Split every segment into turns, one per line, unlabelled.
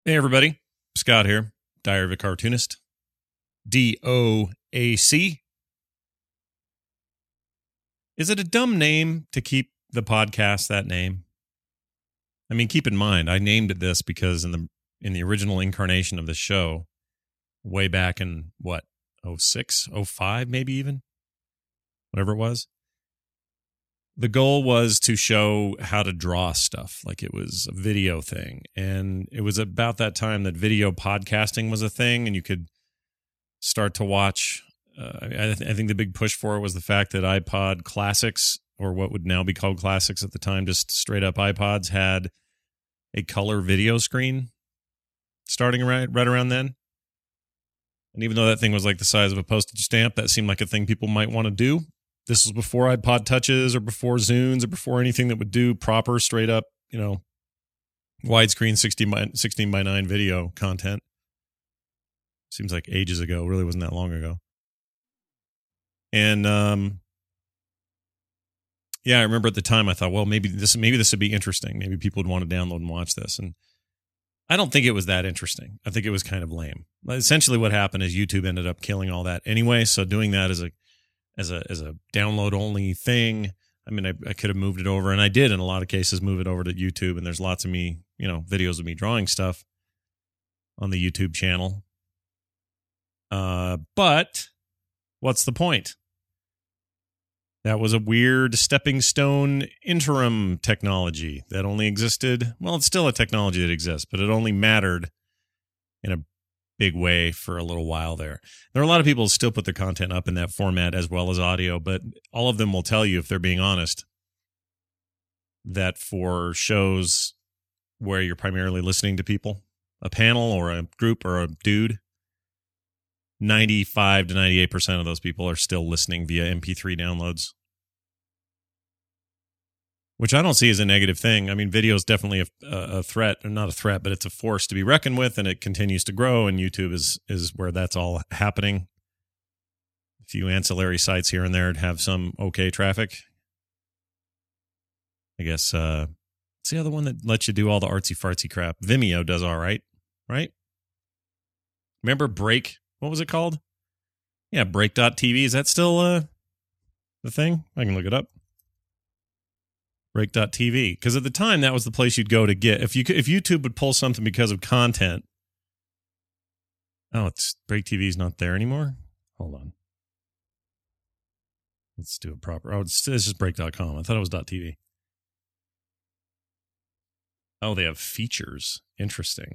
Hey, everybody. Scott here, Diary of a Cartoonist. DOAC. Is it a dumb name to keep the podcast that name? I mean, keep in mind, I named it this because in the original incarnation of the show, way back in, what, 06, 05, maybe even? Whatever it was. The goal was to show how to draw stuff, like it was a video thing. And it was about that time that video podcasting was a thing, and you could start to watch. I think the big push for it was the fact that iPod Classics, or what would now be called Classics at the time, just straight up iPods, had a color video screen starting right around then. And even though that thing was like the size of a postage stamp, that seemed like a thing people might want to do. This was before iPod Touches or before Zunes or before anything that would do proper, straight up, widescreen 16 by 9 video content. Seems like ages ago. Really wasn't that long ago. And I remember at the time I thought, well, maybe this would be interesting. Maybe people would want to download and watch this. And I don't think it was that interesting. I think it was kind of lame. Essentially, what happened is YouTube ended up killing all that anyway. So doing that as a download only thing. I mean, I could have moved it over, and I did in a lot of cases move it over to YouTube, and there's lots of me, videos of me drawing stuff on the YouTube channel. But what's the point? That was a weird stepping stone interim technology that only existed. Well, it's still a technology that exists, but it only mattered in a big way for a little while there. There are a lot of people who still put their content up in that format as well as audio, but all of them will tell you, if they're being honest, that for shows where you're primarily listening to people, a panel or a group or a dude, 95 to 98% of those people are still listening via MP3 downloads, which I don't see as a negative thing. I mean, video is definitely a threat, or not a threat, but it's a force to be reckoned with, and it continues to grow, and YouTube is where that's all happening. A few ancillary sites here and there have some okay traffic. I guess it's the other one that lets you do all the artsy-fartsy crap. Vimeo does all right? Remember Break? What was it called? Yeah, Break.tv. Is that still the thing? I can look it up. Break.tv. Because at the time, that was the place you'd go to get. If YouTube would pull something because of content. Oh, it's Break TV is not there anymore? Hold on. Let's do it proper. Oh, it's just Break.com. I thought it was .tv. Oh, they have features. Interesting.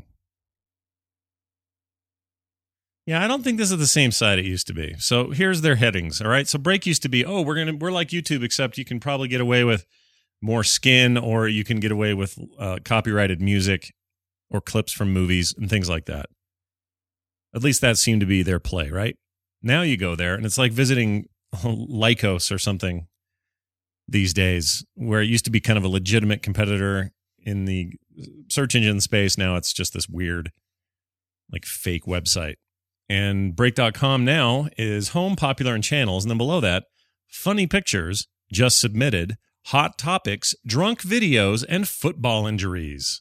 Yeah, I don't think this is the same site it used to be. So here's their headings. All right. So Break used to be, we're like YouTube, except you can probably get away with more skin, or you can get away with copyrighted music or clips from movies and things like that. At least that seemed to be their play, right? Now you go there, and it's like visiting Lycos or something these days, where it used to be kind of a legitimate competitor in the search engine space. Now it's just this weird, like, fake website. And Break.com now is home, popular, and channels. And then below that, funny pictures, just submitted, hot topics, drunk videos, and football injuries.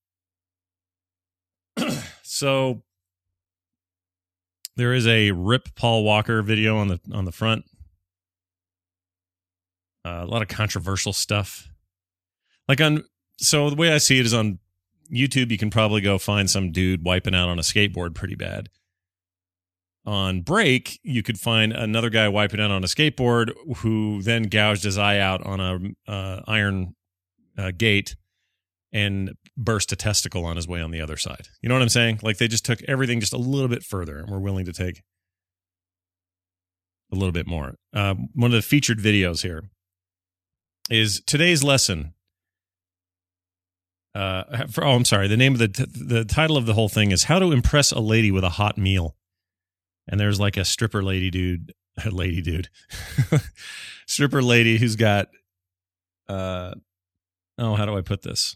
So there is a Rip Paul Walker video on the front. A lot of controversial stuff. So the way I see it is on YouTube, you can probably go find some dude wiping out on a skateboard pretty bad. On Break, you could find another guy wiping out on a skateboard who then gouged his eye out on a iron gate and burst a testicle on his way on the other side. You know what I'm saying? Like, they just took everything just a little bit further, and were willing to take a little bit more. One of the featured videos here is today's lesson. I'm sorry. The name of the title of the whole thing is How to Impress a Lady with a Hot Meal. And there's like a stripper stripper lady who's got, how do I put this?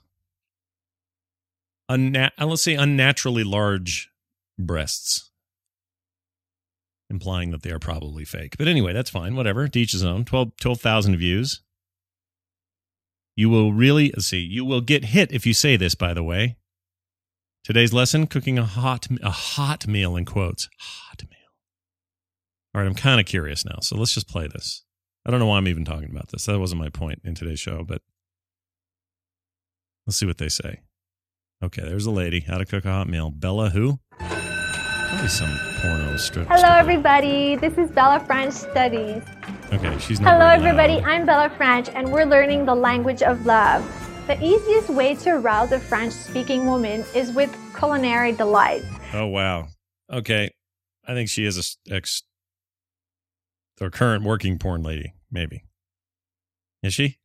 Let's say unnaturally large breasts, implying that they are probably fake. But anyway, that's fine. Whatever. To each his own. 12,000 views. You will get hit if you say this, by the way. Today's lesson, cooking a hot meal in quotes. Hot meal. All right, I'm kind of curious now, so let's just play this. I don't know why I'm even talking about this. That wasn't my point in today's show, but let's see what they say. Okay, there's a lady. How to cook a hot meal. Bella who? Probably some porno strip.
Hello, everybody. This is Bella French Studies.
Okay, she's not.
Hello, everybody. I'm Bella French, and we're learning the language of love. The easiest way to arouse a French-speaking woman is with culinary delights.
Oh, wow. Okay. I think she is or current working porn lady, maybe. Is she?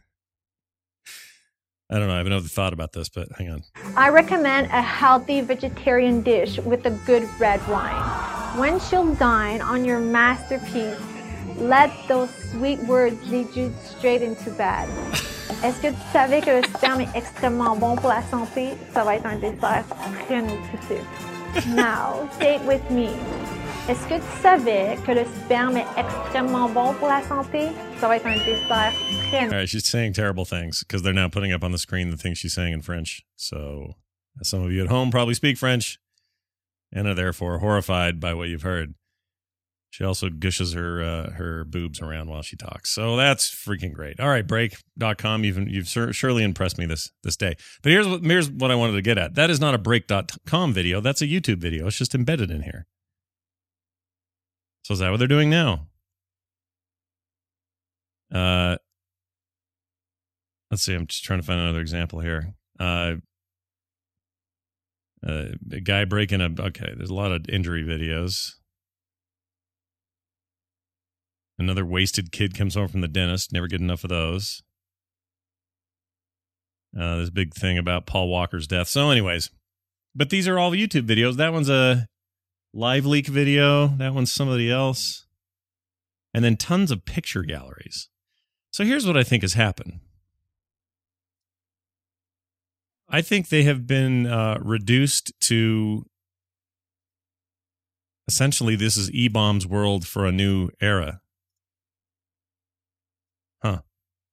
I don't know. I have another thought about this, but hang on.
I recommend a healthy vegetarian dish with a good red wine. When she'll dine on your masterpiece, let those sweet words lead you straight into bed. Est-ce que tu savais que le sperme est extrêmement bon pour la santé? Ça va être un dessert très nutritif. Now, say it with me. Est-ce que tu savais que le sperme est extrêmement bon pour la santé? Ça va être un dessert très nutritif.
All right, she's saying terrible things because they're now putting up on the screen the things she's saying in French. So some of you at home probably speak French and are therefore horrified by what you've heard. She also gushes her boobs around while she talks. So that's freaking great. All right, break.com. You've surely impressed me this day. But here's what I wanted to get at. That is not a break.com video. That's a YouTube video. It's just embedded in here. So is that what they're doing now? Let's see. I'm just trying to find another example here. A guy breaking okay, there's a lot of injury videos. Another wasted kid comes home from the dentist. Never get enough of those. This big thing about Paul Walker's death. So anyways, but these are all YouTube videos. That one's a live leak video. That one's somebody else. And then tons of picture galleries. So here's what I think has happened. I think they have been reduced to essentially this is E-Bomb's world for a new era. Huh.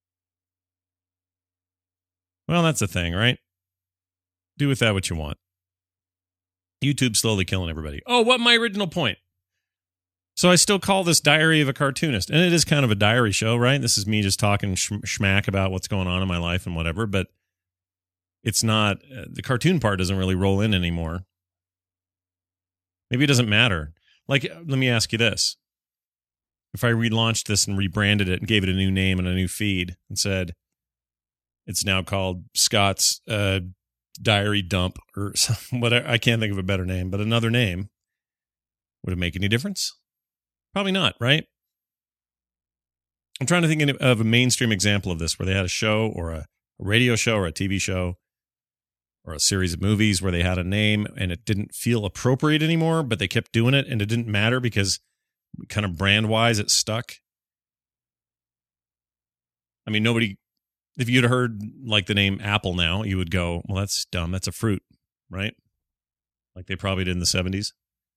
Well, that's a thing, right? Do with that what you want. YouTube's slowly killing everybody. Oh, what my original point? So I still call this Diary of a Cartoonist. And it is kind of a diary show, right? This is me just talking schmack about what's going on in my life and whatever. But it's not, the cartoon part doesn't really roll in anymore. Maybe it doesn't matter. Like, let me ask you this. If I relaunched this and rebranded it and gave it a new name and a new feed and said it's now called Scott's Diary Dump or whatever, I can't think of a better name, but another name, would it make any difference? Probably not, right? I'm trying to think of a mainstream example of this where they had a show or a radio show or a TV show or a series of movies where they had a name and it didn't feel appropriate anymore, but they kept doing it and it didn't matter because kind of brand-wise it stuck. I mean, nobody, if you'd heard like the name Apple now, you would go, well, that's dumb. That's a fruit, right? Like they probably did in the 70s.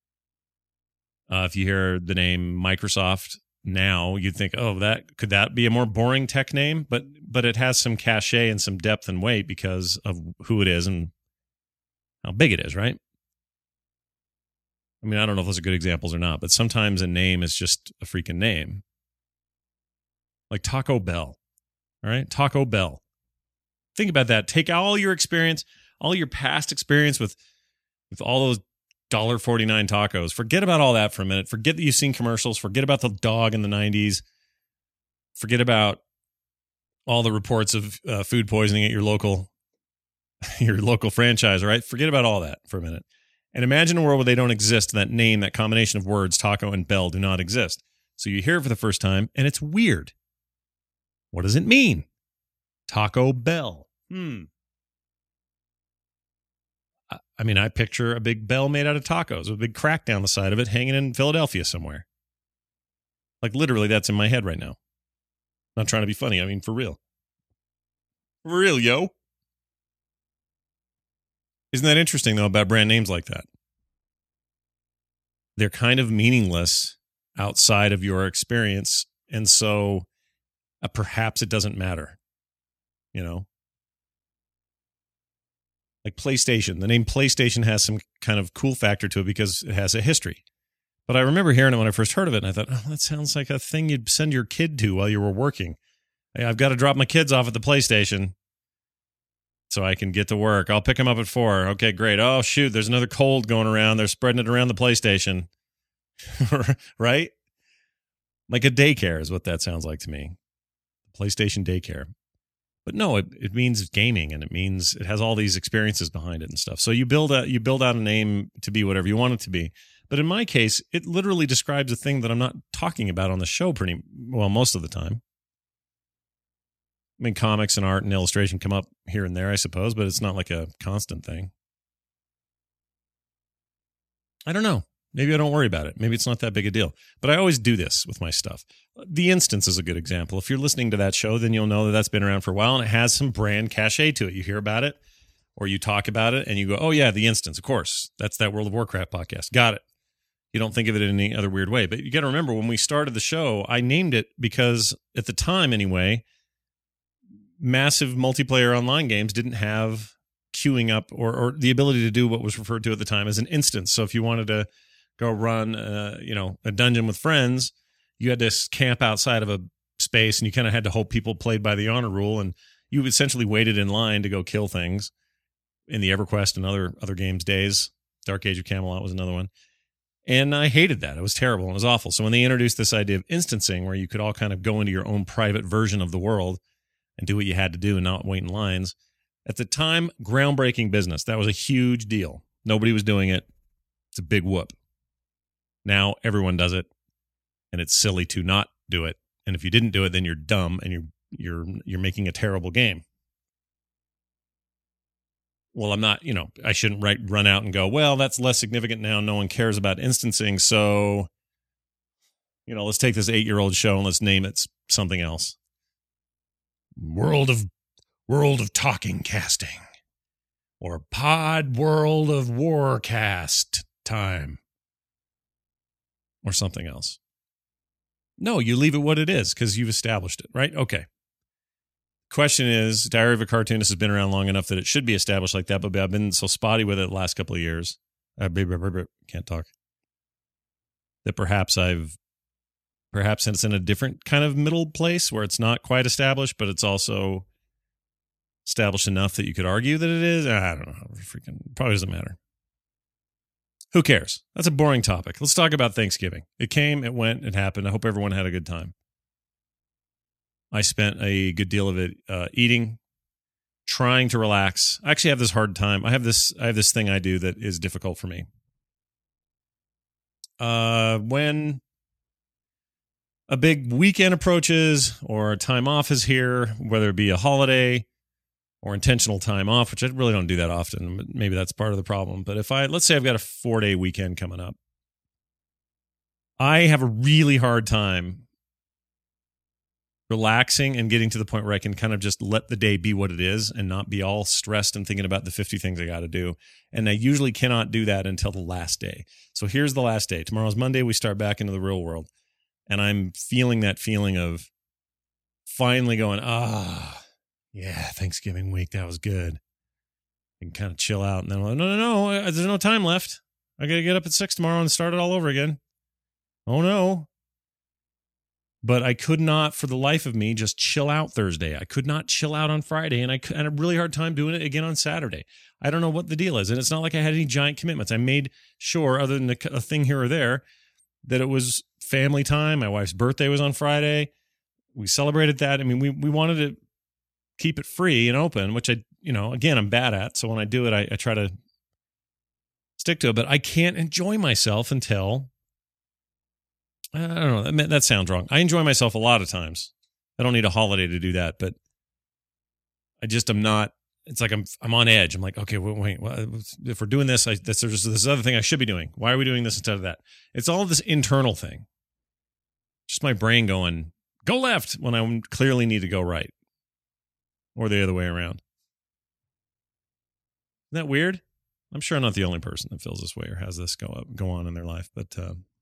If you hear the name Microsoft now, you'd think, oh, could that be a more boring tech name? But it has some cachet and some depth and weight because of who it is and how big it is, right? I mean, I don't know if those are good examples or not, but sometimes a name is just a freaking name. Like Taco Bell, all right? Taco Bell. Think about that. Take all your experience, all your past experience with all those $1.49 tacos. Forget about all that for a minute. Forget that you've seen commercials. Forget about the dog in the 90s. Forget about all the reports of food poisoning at your local franchise, right? Forget about all that for a minute. And imagine a world where they don't exist. That name, that combination of words, taco and bell, do not exist. So you hear it for the first time, and it's weird. What does it mean? Taco Bell. I mean, I picture a big bell made out of tacos with a big crack down the side of it hanging in Philadelphia somewhere. Like literally that's in my head right now. Not trying to be funny. I mean, for real. For real, yo. Isn't that interesting, though, about brand names like that? They're kind of meaningless outside of your experience. And so perhaps it doesn't matter, you know? Like PlayStation. The name PlayStation has some kind of cool factor to it because it has a history. But I remember hearing it when I first heard of it, and I thought, oh, that sounds like a thing you'd send your kid to while you were working. Hey, I've got to drop my kids off at the PlayStation so I can get to work. I'll pick them up at 4. Okay, great. Oh, shoot, there's another cold going around. They're spreading it around the PlayStation. Right? Like a daycare is what that sounds like to me. PlayStation daycare. But no, it means gaming, and it means it has all these experiences behind it and stuff. So you build out a name to be whatever you want it to be. But in my case, it literally describes a thing that I'm not talking about on the show most of the time. I mean, comics and art and illustration come up here and there, I suppose, but it's not like a constant thing. I don't know. Maybe I don't worry about it. Maybe it's not that big a deal. But I always do this with my stuff. The Instance is a good example. If you're listening to that show, then you'll know that that's been around for a while, and it has some brand cachet to it. You hear about it, or you talk about it, and you go, oh, yeah, The Instance, of course. That's that World of Warcraft podcast. Got it. You don't think of it in any other weird way. But you got to remember, when we started the show, I named it because, at the time anyway, massive multiplayer online games didn't have queuing up or the ability to do what was referred to at the time as an instance. So if you wanted to go run, a dungeon with friends, you had to camp outside of a space, and you kind of had to hope people played by the honor rule, and you essentially waited in line to go kill things in the EverQuest and other games days. Dark Age of Camelot was another one. And I hated that. It was terrible. It was awful. So when they introduced this idea of instancing, where you could all kind of go into your own private version of the world and do what you had to do and not wait in lines, at the time, groundbreaking business. That was a huge deal. Nobody was doing it. It's a big whoop. Now everyone does it, and it's silly to not do it. And if you didn't do it, then you're dumb, and you're making a terrible game. Well, I'm not, I shouldn't run out and go, well, that's less significant now. No one cares about instancing. So, let's take this 8-year-old show and let's name it something else. World of Talking Casting, or Pod World of Warcast Time, or something else. No, you leave it what it is because you've established it, right? Okay. Question is, Diary of a Cartoonist has been around long enough that it should be established like that, but I've been so spotty with it the last couple of years. Can't talk. That perhaps it's in a different kind of middle place where it's not quite established, but it's also established enough that you could argue that it is. I don't know. Probably doesn't matter. Who cares? That's a boring topic. Let's talk about Thanksgiving. It came, it went, it happened. I hope everyone had a good time. I spent a good deal of it eating, trying to relax. I actually have this hard time. I have this thing I do that is difficult for me. When a big weekend approaches or time off is here, whether it be a holiday or intentional time off, which I really don't do that often, but maybe that's part of the problem. But let's say I've got a 4-day weekend coming up, I have a really hard time relaxing and getting to the point where I can kind of just let the day be what it is and not be all stressed and thinking about the 50 things I got to do. And I usually cannot do that until the last day. So here's the last day. Tomorrow's Monday. We start back into the real world. And I'm feeling that feeling of finally going, yeah, Thanksgiving week, that was good. And kind of chill out. And then I'm like, no, there's no time left. I got to get up at 6 tomorrow and start it all over again. Oh, no. But I could not, for the life of me, just chill out Thursday. I could not chill out on Friday, and I had a really hard time doing it again on Saturday. I don't know what the deal is, and it's not like I had any giant commitments. I made sure, other than a thing here or there, that it was family time. My wife's birthday was on Friday. We celebrated that. I mean, we wanted to keep it free and open, which again, I'm bad at. So when I do it, I try to stick to it. But I can't enjoy myself until... I don't know. That sounds wrong. I enjoy myself a lot of times. I don't need a holiday to do that, but I just am not. It's like I'm on edge. I'm like, okay, wait. If we're doing this, there's this other thing I should be doing. Why are we doing this instead of that? It's all this internal thing. Just my brain going, go left when I clearly need to go right, or the other way around. Isn't that weird? I'm sure I'm not the only person that feels this way or has this go on in their life, but.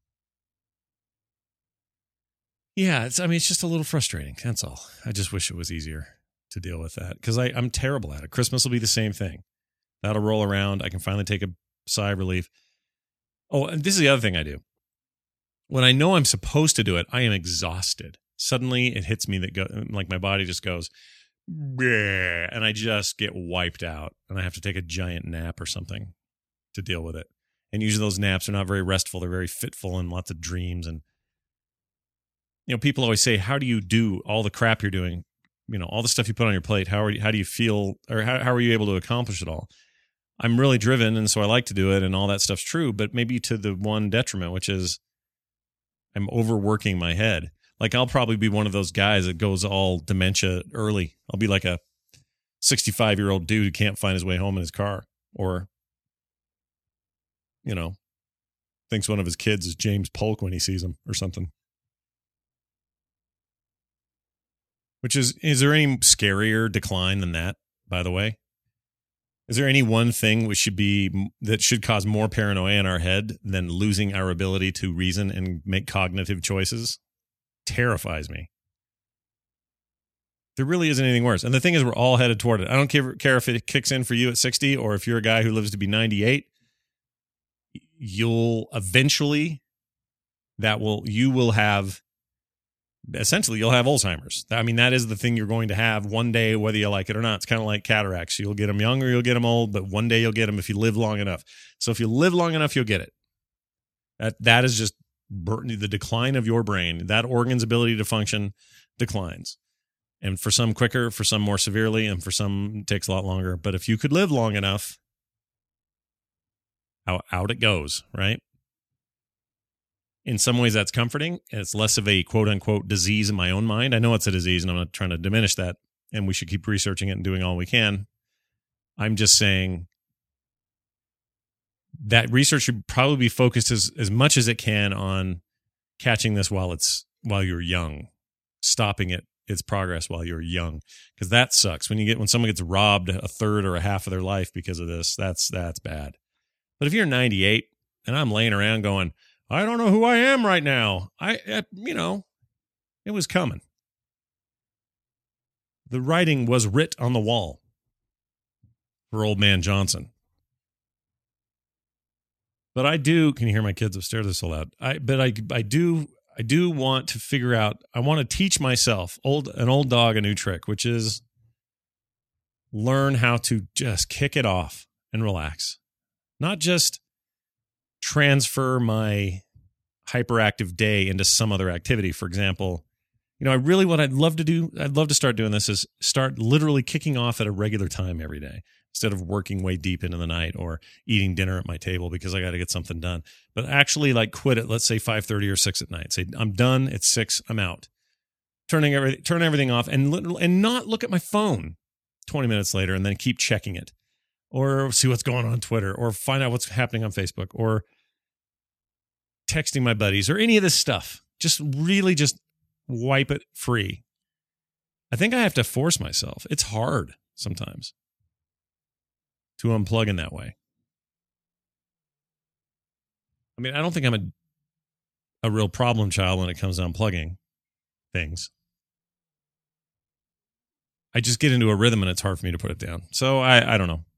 Yeah, it's just a little frustrating. That's all. I just wish it was easier to deal with that because I'm terrible at it. Christmas will be the same thing. That'll roll around. I can finally take a sigh of relief. Oh, and this is the other thing I do. When I know I'm supposed to do it, I am exhausted. Suddenly it hits me that like my body just goes, bleh, and I just get wiped out, and I have to take a giant nap or something to deal with it. And usually those naps are not very restful. They're very fitful and lots of dreams. And, people always say, how do you do all the crap you're doing? All the stuff you put on your plate. How do you feel, or how are you able to accomplish it all? I'm really driven, and so I like to do it, and all that stuff's true, but maybe to the one detriment, which is I'm overworking my head. Like, I'll probably be one of those guys that goes all dementia early. I'll be like a 65-year-old dude who can't find his way home in his car, or, thinks one of his kids is James Polk when he sees him or something. Which is there any scarier decline than that, by the way? Is there any one thing that should cause more paranoia in our head than losing our ability to reason and make cognitive choices? Terrifies me. There really isn't anything worse. And the thing is, we're all headed toward it. I don't care if it kicks in for you at 60 or if you're a guy who lives to be 98. You'll eventually, you will have Alzheimer's. I mean, that is the thing you're going to have one day, whether you like it or not. It's kind of like cataracts. You'll get them young or you'll get them old, but one day you'll get them if you live long enough. So if you live long enough, you'll get it. That is just the decline of your brain. That organ's ability to function declines. And for some quicker, for some more severely, and for some it takes a lot longer. But if you could live long enough, out it goes, right? In some ways, that's comforting. It's less of a quote-unquote disease in my own mind. I know it's a disease, and I'm not trying to diminish that, and we should keep researching it and doing all we can. I'm just saying that research should probably be focused as much as it can on catching this while you're young, stopping its progress while you're young, because that sucks. When someone gets robbed a third or a half of their life because of this, that's bad. But if you're 98 and I'm laying around going, I don't know who I am right now. It was coming. The writing was writ on the wall for old man Johnson. But I do, can you hear my kids upstairs? They're so loud. I do want to figure out, I want to teach myself, an old dog, a new trick, which is learn how to just kick it off and relax. Not just transfer my hyperactive day into some other activity. For example, what I'd love to start doing this is start literally kicking off at a regular time every day instead of working way deep into the night or eating dinner at my table because I got to get something done. But actually quit at, let's say 5:30 or 6 at night. Say, I'm done. It's 6. I'm out. Turn everything off and not look at my phone 20 minutes later and then keep checking it or see what's going on Twitter or find out what's happening on Facebook or texting my buddies or any of this stuff. Just really just wipe it free. I think I have to force myself. It's hard sometimes to unplug in that way. I mean, I don't think I'm a real problem child when it comes to unplugging things. I just get into a rhythm and it's hard for me to put it down. So I don't know.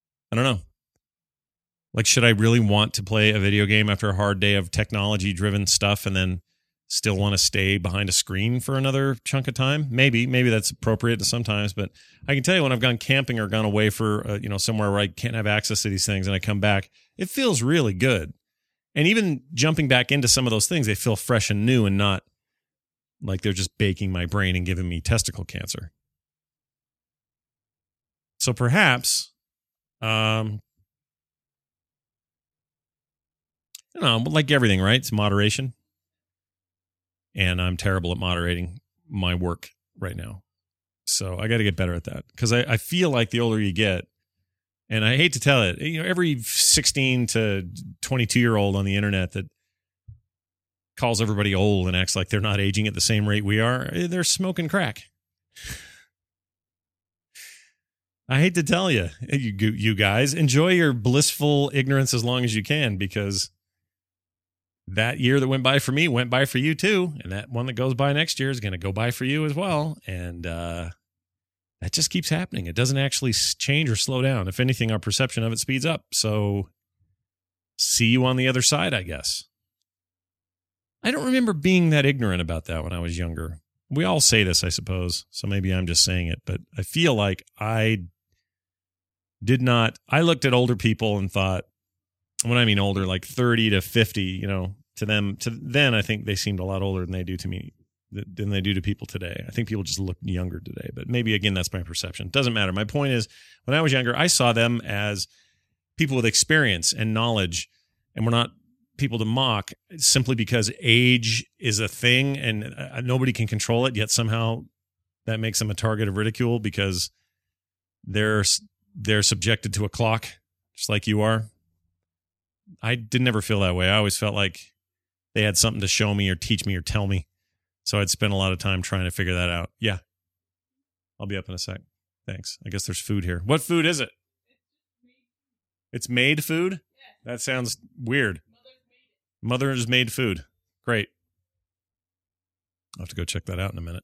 Like, should I really want to play a video game after a hard day of technology-driven stuff and then still want to stay behind a screen for another chunk of time? Maybe that's appropriate sometimes, but I can tell you when I've gone camping or gone away for, somewhere where I can't have access to these things and I come back, it feels really good. And even jumping back into some of those things, they feel fresh and new and not like they're just baking my brain and giving me testicle cancer. So perhaps, like everything, right? It's moderation. And I'm terrible at moderating my work right now. So I got to get better at that because I feel like the older you get, and I hate to tell it, every 16 to 22-year-old on the internet that calls everybody old and acts like they're not aging at the same rate we are, they're smoking crack. I hate to tell you, you guys, enjoy your blissful ignorance as long as you can, because that year that went by for me went by for you too. And that one that goes by next year is going to go by for you as well. And that just keeps happening. It doesn't actually change or slow down. If anything, our perception of it speeds up. So see you on the other side, I guess. I don't remember being that ignorant about that when I was younger. We all say this, I suppose, so maybe I'm just saying it, but I feel like I looked at older people and thought, when I mean older, like 30 to 50, to then I think they seemed a lot older than they do to me, than they do to people today. I think people just look younger today, but maybe, again, that's my perception. Doesn't matter. My point is, when I was younger, I saw them as people with experience and knowledge, and we're not people to mock simply because age is a thing and nobody can control it, yet somehow that makes them a target of ridicule because they're subjected to a clock just like you are. I did never feel that way. I always felt like they had something to show me or teach me or tell me. So I'd spend a lot of time trying to figure that out. Yeah. I'll be up in a sec. Thanks. I guess there's food here. What food is it? It's made food? That sounds weird. Mother's made food. Great. I'll have to go check that out in a minute.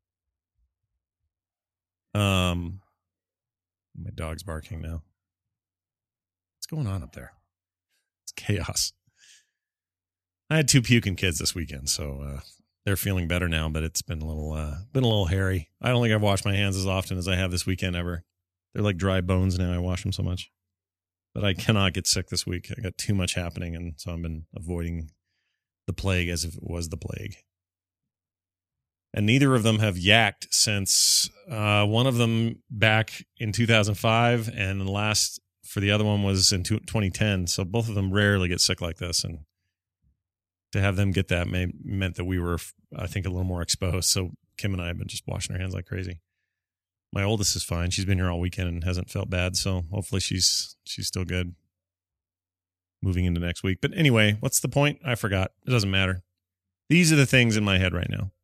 My dog's barking now. What's going on up there? It's chaos. I had 2 puking kids this weekend, so they're feeling better now, but it's been a little hairy. I don't think I've washed my hands as often as I have this weekend ever. They're like dry bones now. I wash them so much. But I cannot get sick this week. I got too much happening, and so I've been avoiding the plague as if it was the plague. And neither of them have yacked since one of them back in 2005, and the last for the other one was in 2010. So both of them rarely get sick like this, and to have them get that meant that we were, I think, a little more exposed. So Kim and I have been just washing our hands like crazy. My oldest is fine. She's been here all weekend and hasn't felt bad, so hopefully she's still good moving into next week. But anyway, what's the point? I forgot. It doesn't matter. These are the things in my head right now.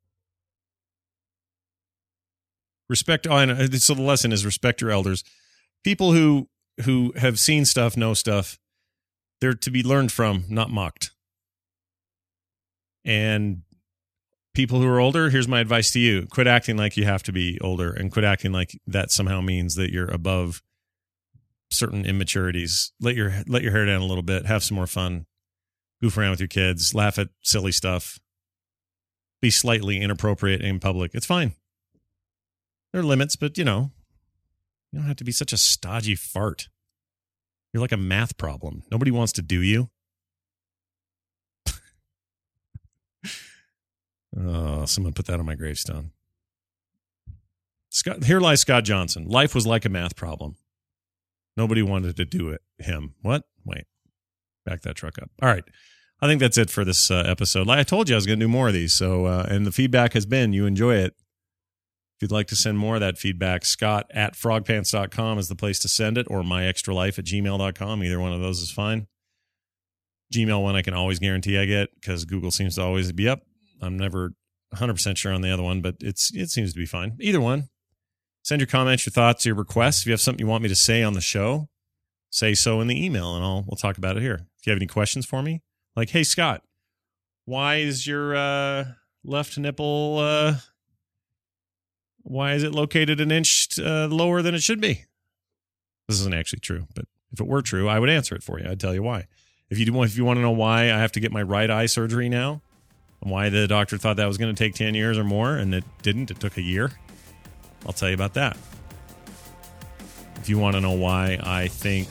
Respect. So the lesson is respect your elders. People who have seen stuff, know stuff. They're to be learned from, not mocked. And people who are older, here's my advice to you. Quit acting like you have to be older, and quit acting like that somehow means that you're above certain immaturities. Let your hair down a little bit. Have some more fun. Goof around with your kids. Laugh at silly stuff. Be slightly inappropriate in public. It's fine. There are limits, but, you don't have to be such a stodgy fart. You're like a math problem. Nobody wants to do you. Oh, someone put that on my gravestone. Here lies Scott Johnson. Life was like a math problem. Nobody wanted to do it. Him. What? Wait. Back that truck up. All right. I think that's it for this episode. Like I told you, I was going to do more of these. So, and the feedback has been you enjoy it. If you'd like to send more of that feedback, Scott@frogpants.com is the place to send it, or myextralife@gmail.com. Either one of those is fine. Gmail one I can always guarantee I get because Google seems to always be up. I'm never 100% sure on the other one, but it seems to be fine. Either one. Send your comments, your thoughts, your requests. If you have something you want me to say on the show, say so in the email, and we'll talk about it here. If you have any questions for me, like, hey, Scott, why is your left nipple, why is it located an inch lower than it should be? This isn't actually true, but if it were true, I would answer it for you. I'd tell you why. If you want to know why I have to get my right eye surgery now, and why the doctor thought that was going to take 10 years or more, and it didn't. It took a year. I'll tell you about that. If you want to know why I think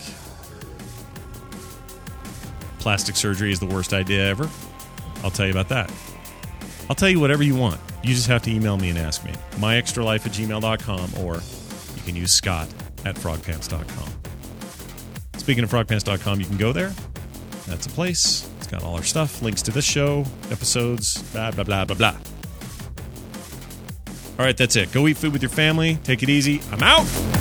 plastic surgery is the worst idea ever, I'll tell you about that. I'll tell you whatever you want. You just have to email me and ask me. myextralife@gmail.com, or you can use Scott@frogpants.com. Speaking of frogpants.com, you can go there. That's a place. It's got all our stuff, links to this show, episodes, blah, blah, blah, blah, blah. All right, that's it. Go eat food with your family. Take it easy. I'm out.